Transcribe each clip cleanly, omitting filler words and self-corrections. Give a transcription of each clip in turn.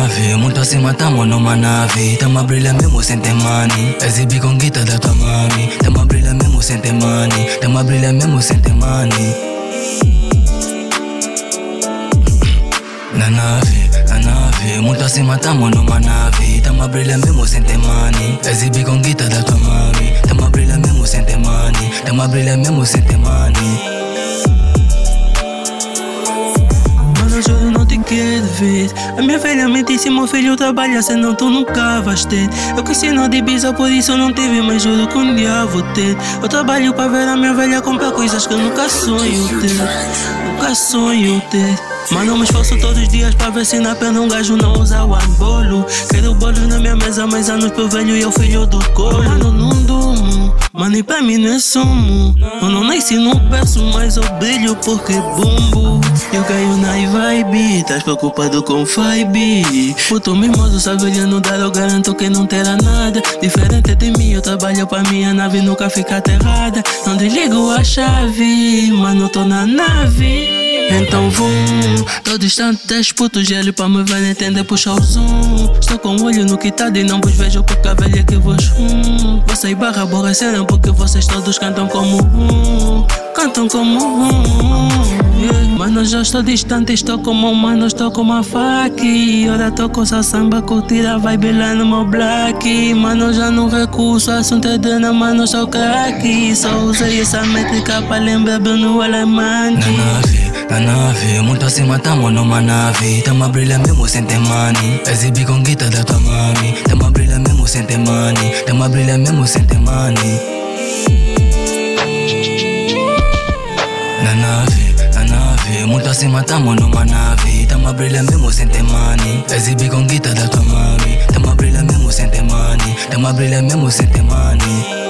nave, muito acima tamo numa nave. Tamo a brilhar mesmo sem ter money. Exibir com guita da tua mami. Tamo a brilhar mesmo sem ter money. Tamo a brilhar mesmo sem ter money. Na nave, muito acima tamo numa nave. Tamo a brilhar mesmo sem ter money. Exibir com guita da tua mami. Tamo a brilhar mesmo sem ter money. Tamo a brilhar mesmo sem ter money. Juro, não te quero ver. A minha velha me disse: meu filho trabalha, senão tu nunca vais ter. Eu que ensino de bisa, por isso não tive, mas juro que um dia vou ter. Eu trabalho para ver a minha velha comprar coisas que eu nunca sonho ter. Nunca sonho ter. Mano, me esforço todos os dias para ver se na perna um gajo não usa o bolo. Quero bolos na minha mesa, mais anos pro velho e o filho do colo. Mano, não durmo, mano, e pra mim não é sumo. Eu não nasci no berço, mas eu brilho porque bumbo. Eu caio na vibe, tás preocupado com vibe. Puto mimoso, sabe ele não dar, eu garanto que não terá nada. Diferente de mim, eu trabalho pra minha nave, nunca fica aterrada. Não desligo a chave, mano, tô na nave. Então vum, tô distante das putos gelo pra me ver entender, puxa o zoom. Estou com o olho no quitado e não vos vejo porque a velha que vos Você barra aborreceram porque vocês todos cantam como cantam como yeah. Mano, já estou distante, estou como um mano, estou com uma faca. Ora tô com essa samba, curtir a vibe lá no meu black. Mano, já não recurso, assunto é dana, mano, sou craque. Só usei essa métrica pra lembrar Bruno Alemão. Na nave, muito acima tamo numa nave. Tamo a brilhar mesmo sem ter money. Exibir com guita da tua mami. Tamo a brilhar mesmo sem ter money. Tamo a brilhar mesmo sem ter money. Na nave, muito acima tamo numa nave. Tamo a brilhar mesmo sem ter money. Exibir com guita da tua mami. Tamo a brilhar mesmo sem ter money. Tamo a brilhar mesmo sem ter money.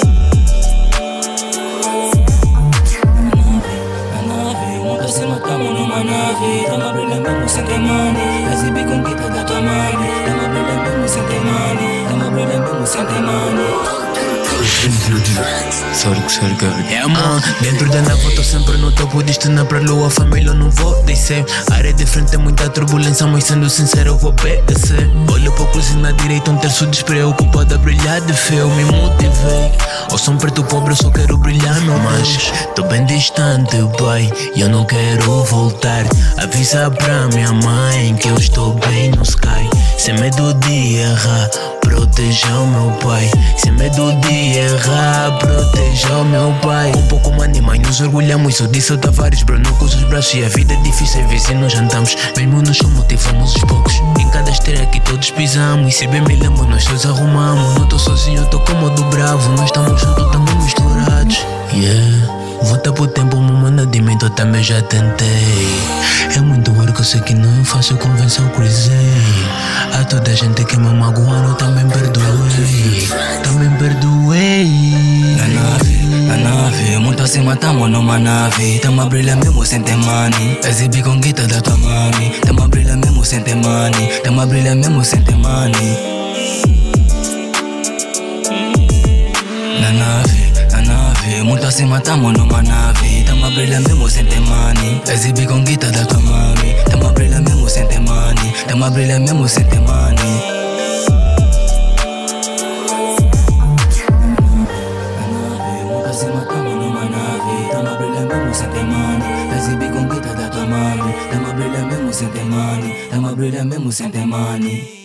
Acima tamo numa nave, tamo a brilhar mesmo sem ter money. Exibir com guita da tua mami. Tamo a brilhar mesmo sem ter money. Tamo a brilhar mesmo sem ter money. Sorry, dentro da nave tô sempre no topo. Destino pra lua, família eu não vou descer. Área de frente é muita turbulência, mas sendo sincero eu vou obedecer. Olho pro cruz na direita, um terço despreocupado a brilhar de fé, eu me motivei. Eu sou um preto pobre, eu só quero brilhar, meu mas tô bem distante, pai, e eu não quero voltar. Avisa pra minha mãe que eu estou bem no sky. Sem medo de errar, proteja o meu pai. Sem medo de errar, proteja o meu pai. Um pouco money, mas nos orgulhamos. Eu disse eu Tavares, Bruno com os braços. E a vida é difícil, às vezes nós jantamos. Mesmo nós só motivamos os poucos. Em cada esteira que todos pisamos. E se bem me lembro, nós todos arrumamos. Não tô sozinho, eu tô como do bravo. Nós estamos juntos, estamos misturados. Yeah. Volta pro tempo, me manda de mim, eu também já tentei. É muito raro que eu sei que não é fácil convencer o crazy. A toda a gente que me magoou, eu também perdoei. Também perdoei. Na nave, muito acima tamo numa nave. Tamo a brilhar mesmo sem ter money. Exibir com guita da tua mami. Tamo a brilhar mesmo sem ter money. Tamo a brilhar mesmo sem ter money. Na nave, muito acima tamo numa nave. Tamo a brilhar mesmo sem ter money. Exibir com guita da tua mami. Tamo a brilhar mesmo sem ter money. Tamo a brilhar mesmo sem ter money. Muito acima tamo numa nave. Tamo a brilhar mesmo sem ter money. Exibir com guita da tua mami. Tamo a brilhar mesmo sem ter money. Tamo a brilhar mesmo sem ter money.